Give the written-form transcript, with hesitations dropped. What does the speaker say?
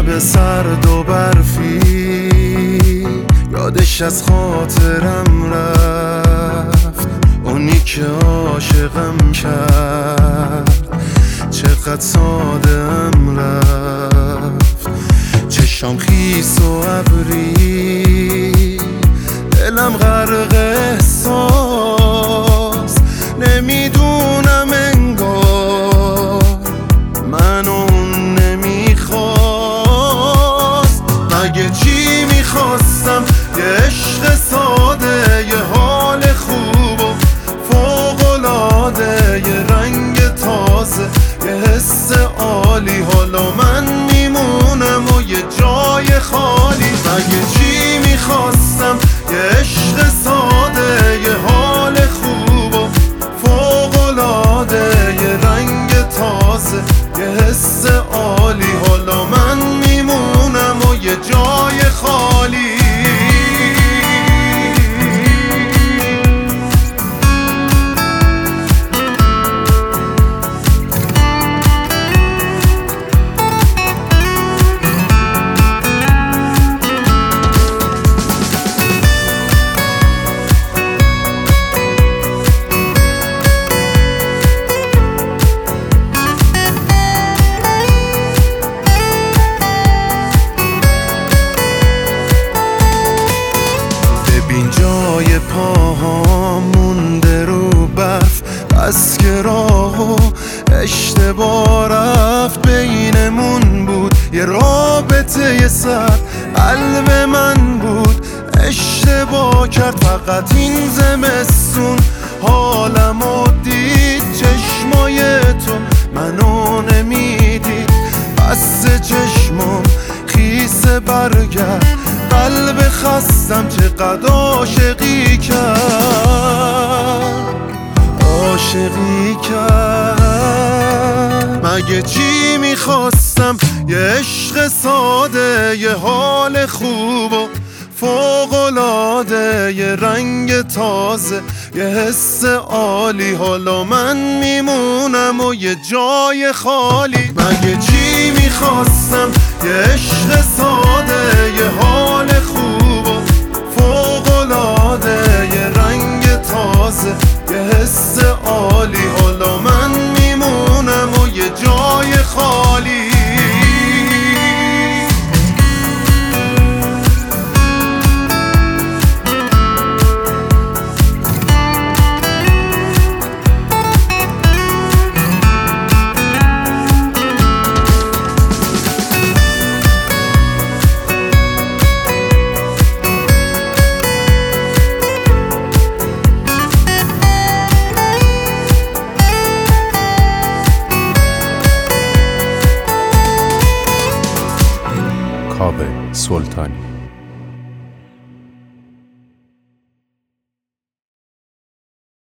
شب سرد و برفی یادش از خاطرم رفت، اونی که عاشقم کرد چقدر ساده‌ام رفت. چشام خیس و ابری، دلم غرق احساس، نمیدونم انگار من اون نمیخواست. مگه چی میخواستم؟ یه عشق ساده، یه حال خوب و فوق‌العاده، یه رنگ تازه، یه حس عالی. حالا من میمونم و یه جای خالی. مگه چی میخواستم؟ یه عشق ساده، یه حال خوب و فوق‌العاده، یه رنگ تازه، یه حس عالی. حالا من میمونم و یه جای خالی. ببین جای پاهام مونده رو برف، بس که راه و اشتباه رفت. بینمون بود یه رابطه سر، قلب من بود اشتباه کرد. فقط این زمستون حالمو دید، چشمای تو منو نمیدید. بس چشمام خیس برگرد، قلب خستم چقدر عاشقی کرد. مگه چی میخواستم؟ یه عشق ساده، یه حال خوب و فوق‌العاده، یه رنگ تازه، یه حس عالی. حالا من میمونم و یه جای خالی. مگه چی میخواستم؟ یه عشق ساده، یه حال خوب و فوق‌العاده، یه رنگ تازه، یه حس عالی. حالا من میمونم و یه جای خالی. کاوه سلطانی.